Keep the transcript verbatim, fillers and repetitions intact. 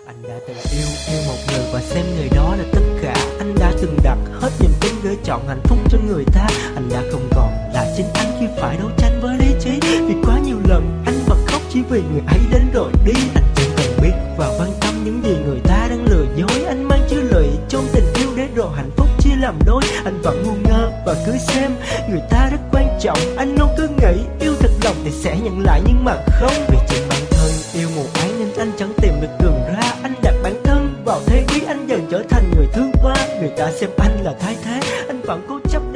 Anh đã từng yêu, yêu một người và xem người đó là tất cả. Anh đã từng đặt hết niềm tin gửi chọn hạnh phúc cho người ta. Anh đã không còn là chính anh khi phải đấu tranh với lý trí. Vì quá nhiều lần anh bật khóc chỉ vì người ấy đến rồi đi. Anh chẳng cần biết và quan tâm những gì người ta đang lừa dối. Anh mang chứa lụy trong tình yêu để rồi hạnh phúc chia làm đôi. Anh vẫn ngu ngơ và cứ xem người ta rất quan trọng. Anh luôn cứ nghĩ yêu thật lòng thì sẽ nhận lại, nhưng mà không. Vì chính bản thân yêu mù áng nên anh chẳng tìm được đường ra. Anh đặt bản thân vào thế bí, anh dần trở thành người thứ ba. Người ta xem anh là thay thế, anh vẫn cố chấp